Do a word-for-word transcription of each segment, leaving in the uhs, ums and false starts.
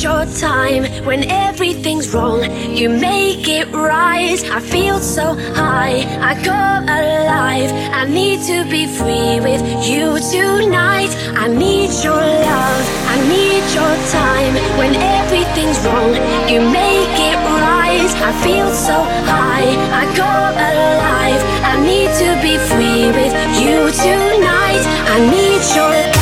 your time when everything's wrong. You make it right. I feel so high, I come alive. I need to be free with you tonight. I need your love, I need your time when everything's wrong. You make it right. I feel so high, I come alive. I need to be free with you tonight. I need your love.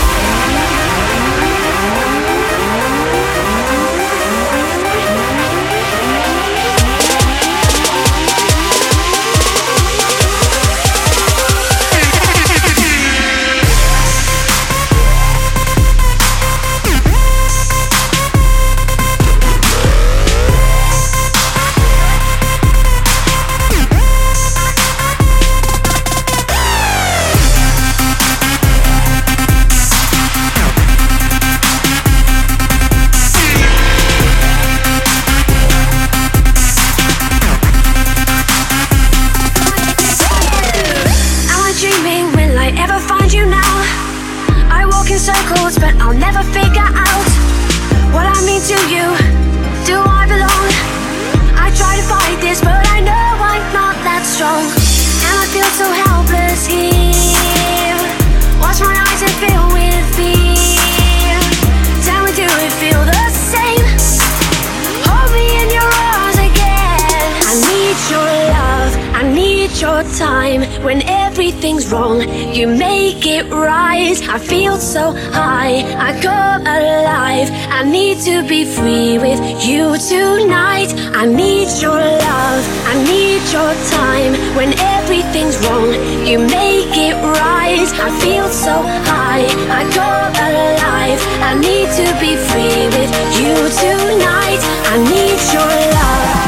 Circles, but I'll never figure out what I mean to you. Do I belong? I try to fight this, but I know I'm not that strong. And I feel so helpless here. Watch my eyes and fill with fear. Tell me, do it feel the same? Hold me in your arms again. I need your love, I need your time when everything's wrong. You make it right. I feel so high, I come alive. I need to be free with you tonight. I need your love, I need your time when everything's wrong. You make it right. I feel so high, I come alive. I need to be free with you tonight. I need your love.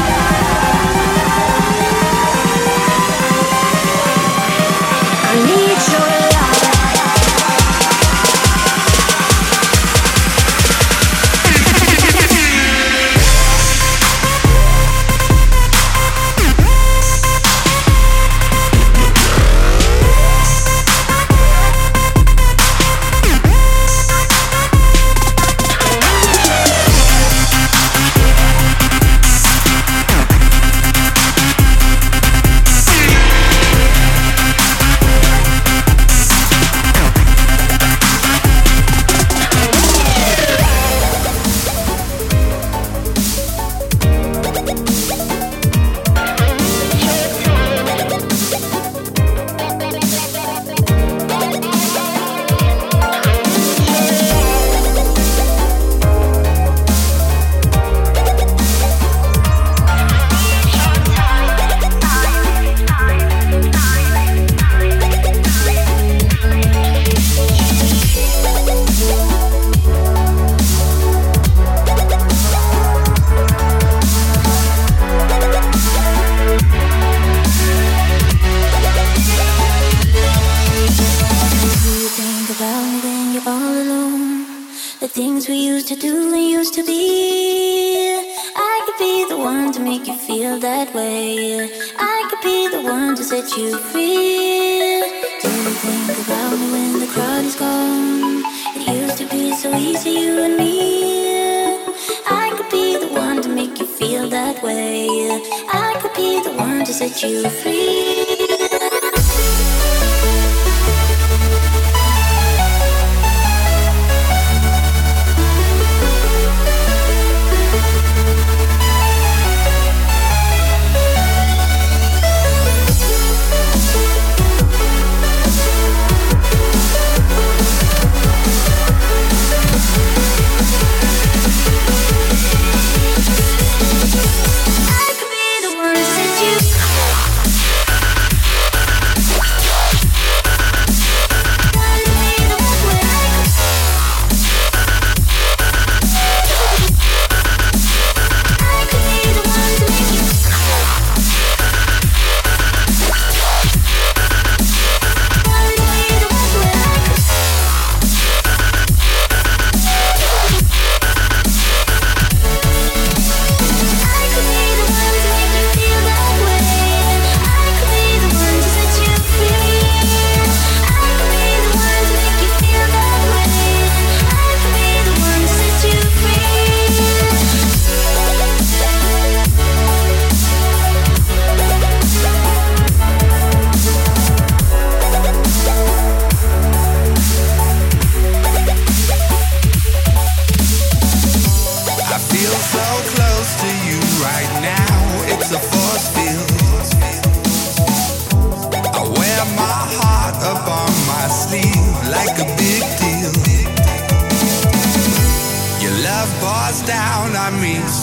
I need your love. You free. Do you think about me when the crowd is gone? It used to be so easy, you and me. I could be the one to make you feel that way. I could be the one to set you free. I could be the one to set you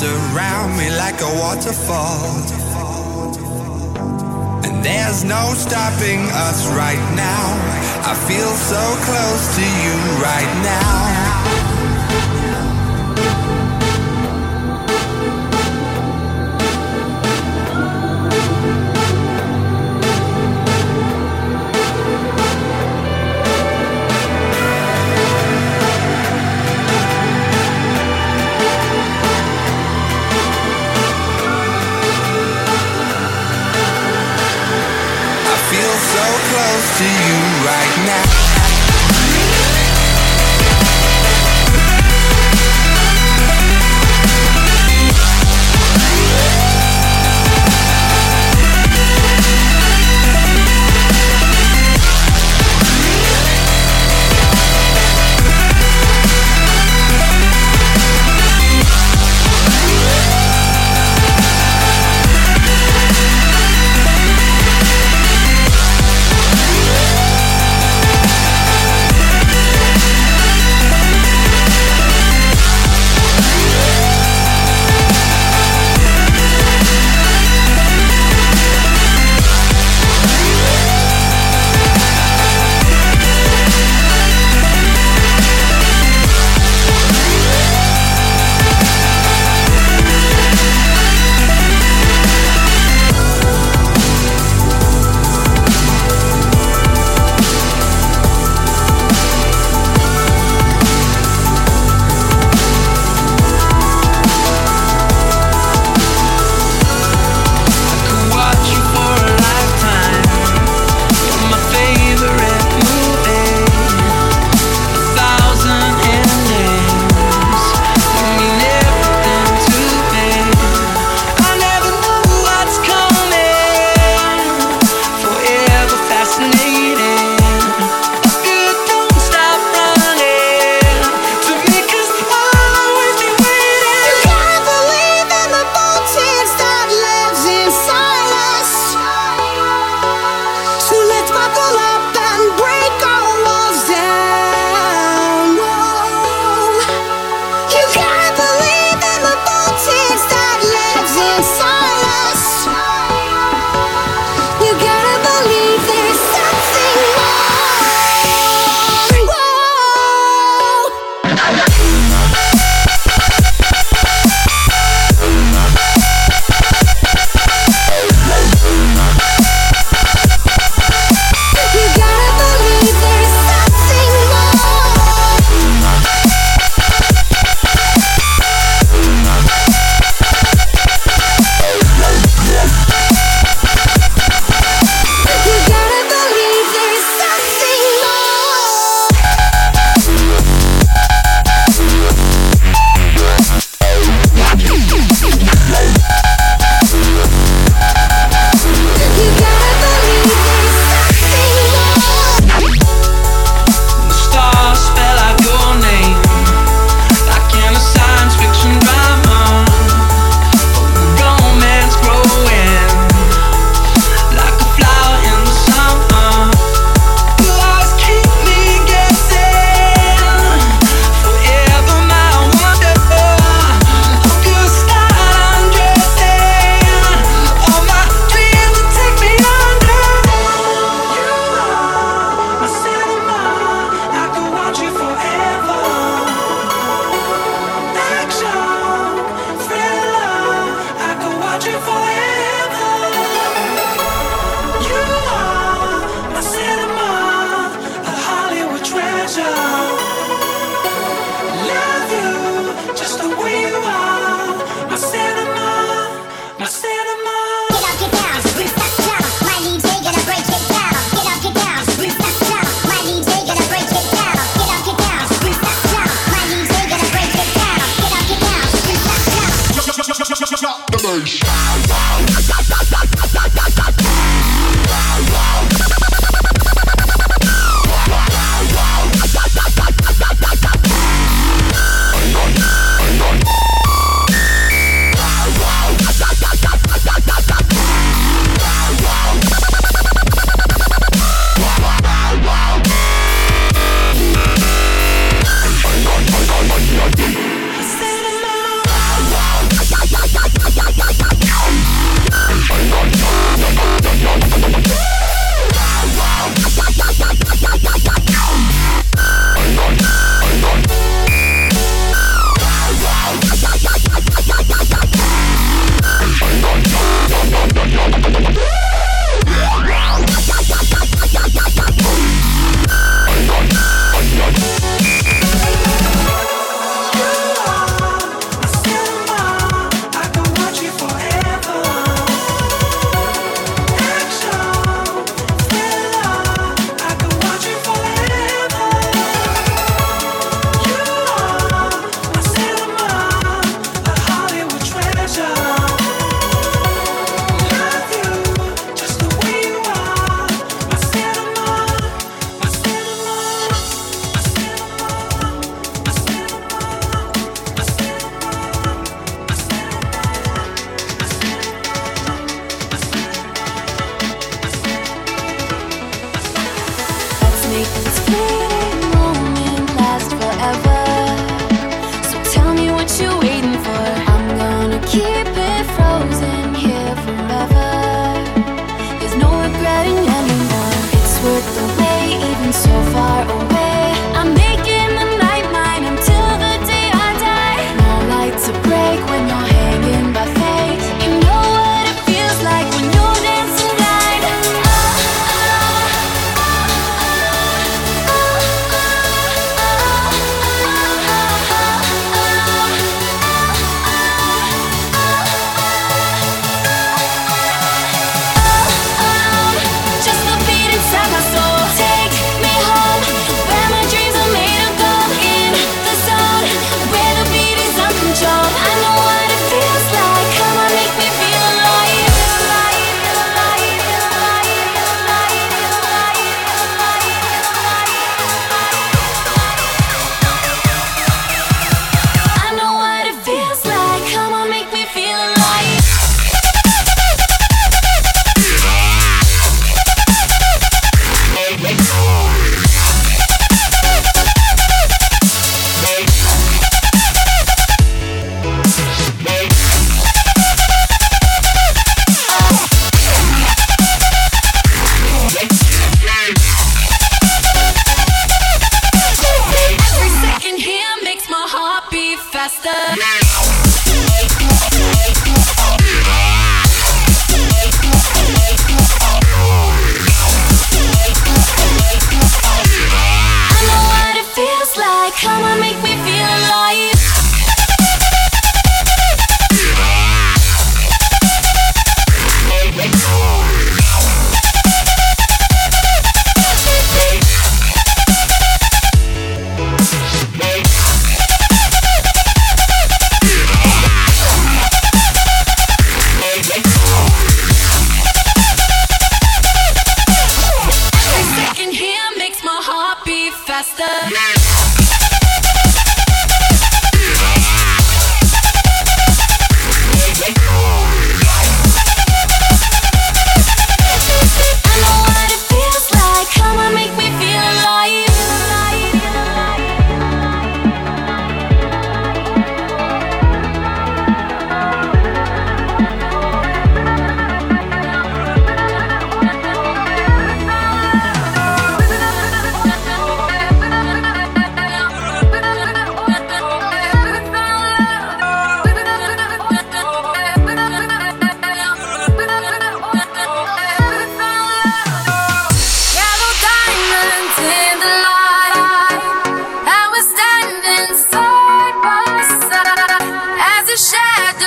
surround me like a waterfall. And there's no stopping us right now. I feel so close to you right now. So close to you right now.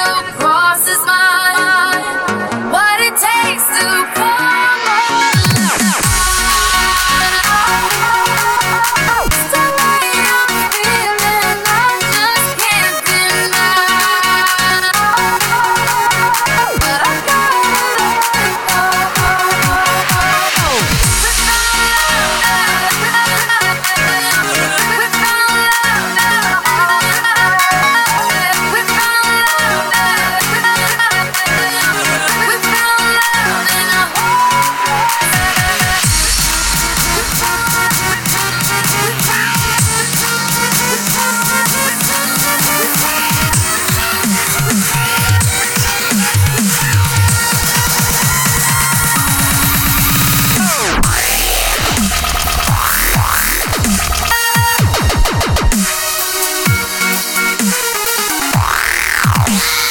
crosses mine. What it takes to come alive. It's the way I'm feeling, I just can't deny. But I gotta let it go. We found love, we found love, we found love, we found love in a home.